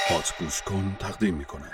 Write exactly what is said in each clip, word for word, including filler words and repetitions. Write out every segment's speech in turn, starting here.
بازگوش کن تقدیم میکنه.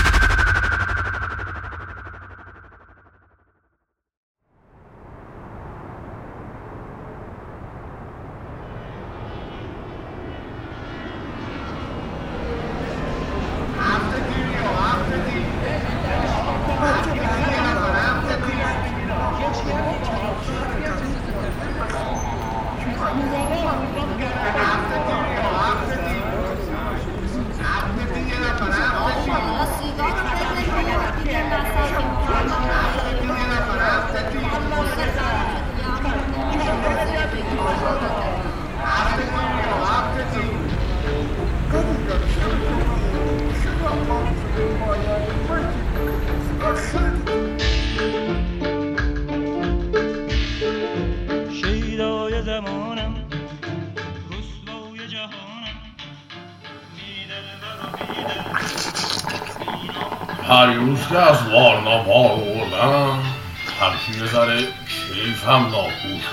هریوز که از وارنا بار آوردم همچین یه ذره کیف هم ناپوش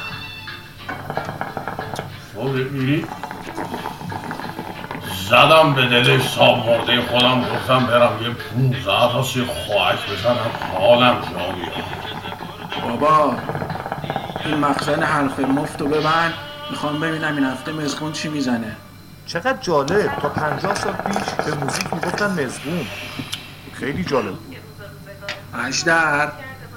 شد. میری زدم به دلش ساب مرده خودم، گفتم برم یه پونزده تا سی خواهک بزنم حالم جا بیاد. بابا این مخزن حلقه مفتو ببند، میخوام ببینم این هفته مزگون چی میزنه. چقدر جالب، تا پنجاه سال پیش به موزیک میگفتن مزگون. خیلی جالب بود. اجدر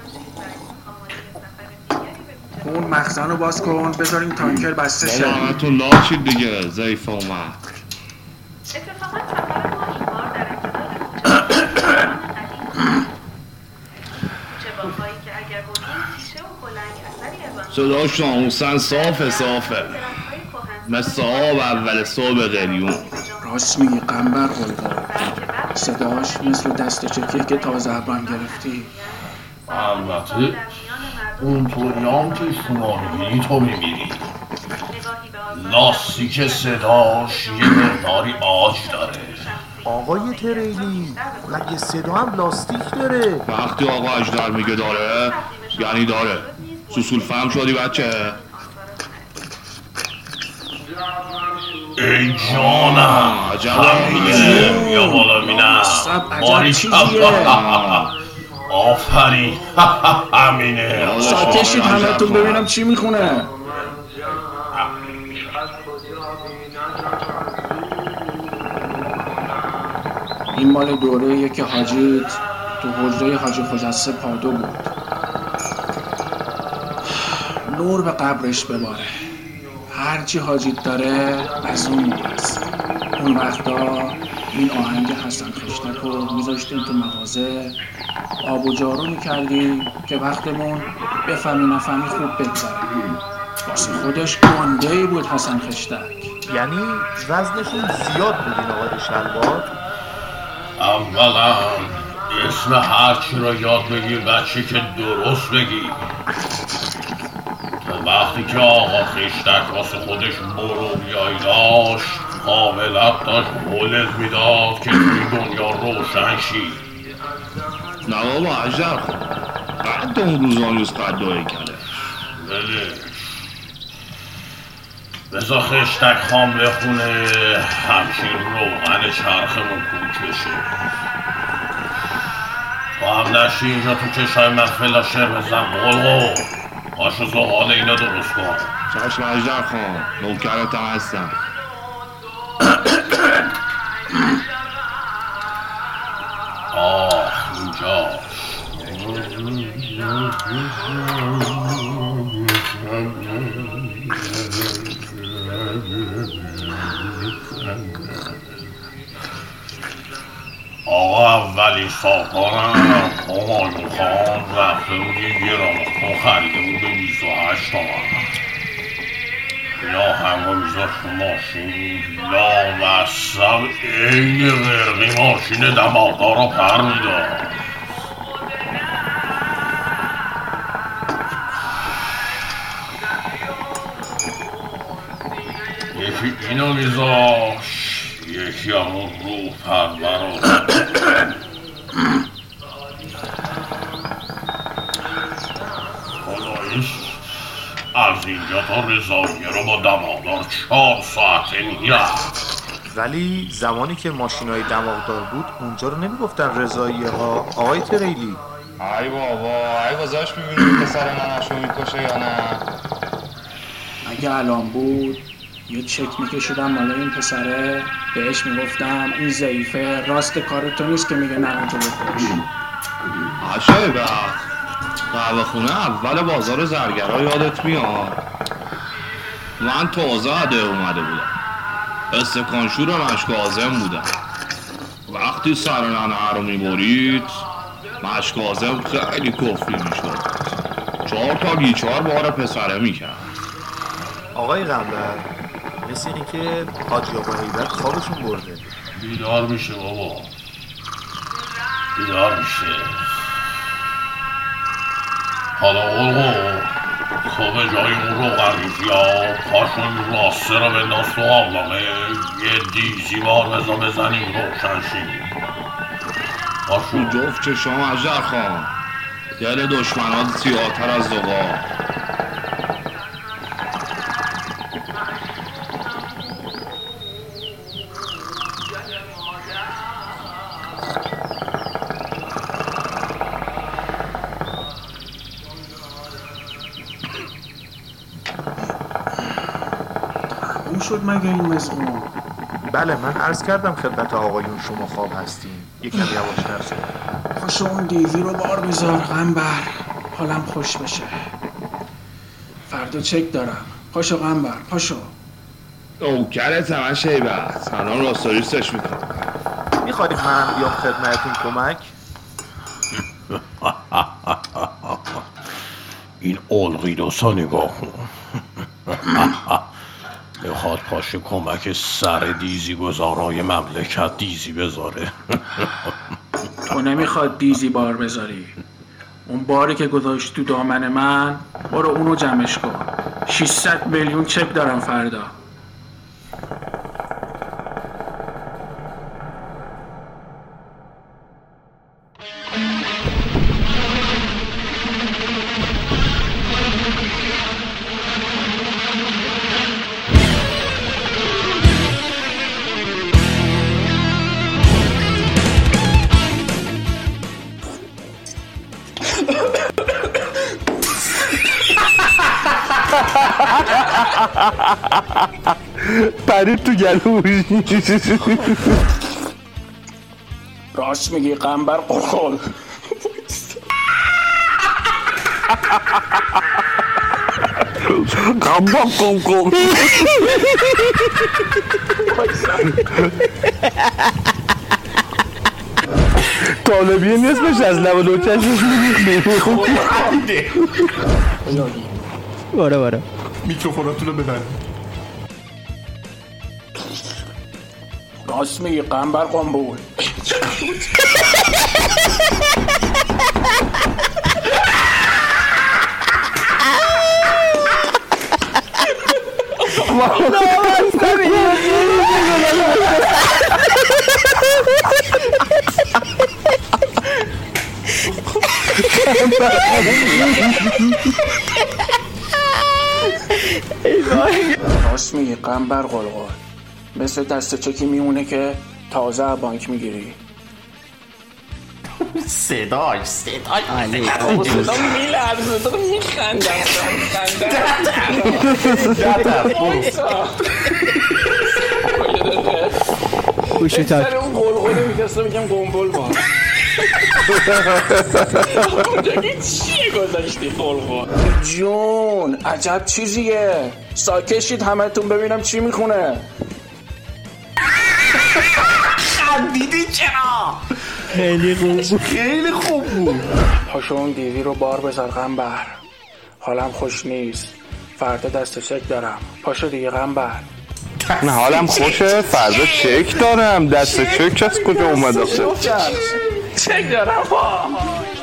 اون مخزن رو باز کن، بذاریم تانکر بسته شه. بابا همه تو لاشید دیگه، ضعیف اومد. اتفاقا سفر ما این بار در ابتدا چباقایی که اگر بودیم تیشه و کلنگ اثری از آن صداش ناموسن صافه صافه مثل آب اول صبح قلیون. راست میگی قنبر قلقل، صداش مثل دست چکیه که تازه ابرم گرفتی. البته اونطوری هم که شما میبینی تو میبینی لاستیک صداش یه مقداری آج داره. آقای تریلی مگه صدا هم لاستیک داره؟ وقتی آقا اجدر میگه داره یعنی داره. سوسول فهم شدی بچه؟ ای جانم همینه، بیا بالا بینم باری آفرین همینه. ساکت شید همتون ببینم چی میخونه. این مال دوره که حاجیت تو حجره حاجی خجسته پادو بود. نور به قبرش بباره. هرچی حاجیت داره از اون میرس. اون وقتا این آهنگ حسن خشتک رو میذاشتیم تو مغازه، آب و جارو میکردیم که وقتمون بفهمی نفهمی خوب بگذره. واسه خودش گنده‌ای بود حسن خشتک. یعنی وزنشون زیاد بود این آقای شلوار؟ اولا اسم هرچی رو یاد بگیر بچه که درست بگیر. وقتی که آقا خشتک واسه خودش برویایی داشت قابلت داشت قولت میداد که توی دنیا روشن شی. نه بابا اجدر خود قد اون روزانیوز قد دایی کنه بله بذار خشتک خام بخونه همچین روغن چرخمون کوچشه. تو هم نشی اینجا تو چشای من فلاشر بزن قلقو پاشو زغال اینا درست کن. چشم اجدر خان نوکرتم هستم. آه اینجاست. آقا اولی ساکارم همایون خان رفته بود یه گرامافون خریده بود به بیست و هشت تومن. اینا همه میذاش تو ماشین لامصب این غرقی ماشین دماغدار رو پر میداد. یکی اینو میذاش یکی همون روح پرور رو خدایش از اینجا تا رضاییه رو با دماغدار چهار ساعته میرفت. ولی زمانی که ماشینای دماغدار بود اونجا رو نمیگفتن رضاییه ها آقای تریلی. ای بابا ای بازاش میبینیم پسر ننشو میکشه یا نه؟ اگه الان بود یه چک میکشیدم مالا این پسره، بهش میگفتم این ضعیفه راست کارتو نیست که میگه ننتو بکش. عشای بخت قهوه خونه اول بازار زرگرها یادت میاد؟ من تازه عده اومده بودم، استکانشور مشک آزم بودم. وقتی سر ننه رو میبرید مشک آزم خیلی کفری میشد، چهار تا گیچار بار پسره میکرد. آقای قنبر مثل این که حاجی آقا حیدر خوابشون برده. بیدار میشه بابا، بیدار میشه. حالا قرقو خوبه جای اون رو قریفی ها پاشون راسته رو بنداز تو آبلاغه، یه دیزی بار بزا بزنیم روشن شیم. تو جفت چشام اجر خان، دل دشمنات سیاه‌تر از زغال. اون شد مگه این مزمون؟ بله من عرض کردم خدمت آقایون شما خواب هستین، یکم یواشتر شد. پاشو اون دیوی رو بار بذار قنبر، حالم خوش بشه. فردا چک دارم. پاشو قنبر پاشو. او کرت همه شیبت سلام راستاریستش میکنم. میخواید من بیام خدمتتون کمک؟ این اولغیدوسا نگاه کن. میخواد پاشه کمک سر دیزی گذارای مملکت دیزی بذاره. تو نمیخواد دیزی بار بذاری، اون باری که گذاشت تو دامن من برو اونو جمعش کن. ششصد میلیون چک دارم فردا. پرید تو گلوش. راست میگی قنبر قرقل. قنبر قرقل. طالبیه نصفش از لب لوچشش میریخ بیرون. باره باره میکروفوناتون رو ببرید. راست میگی قنبر قنبول. راست میگی قنبر قلقل، مثل دست چکی میمونه که تازه بانک میگیری. صداش صداش صدا میلرزه، تو میخندم سر اون قلقله میکسته میگم قنبل بار. اونجا که چیه گذاشتی قلقل؟ جون عجب چیزیه، ساکت شید همتون ببینم چی میخونه. خندیدی چرا؟ خیلی خوب بود، خیلی خوب بود. پاشو اون دیوی رو بار بذار قنبر، حالم خوش نیست. فردا دست چک دارم. پاشو دیگه قنبر. نه حالم خوشه، فردا چک دارم. دست چک از کجا اومد آخه؟ چک دارم.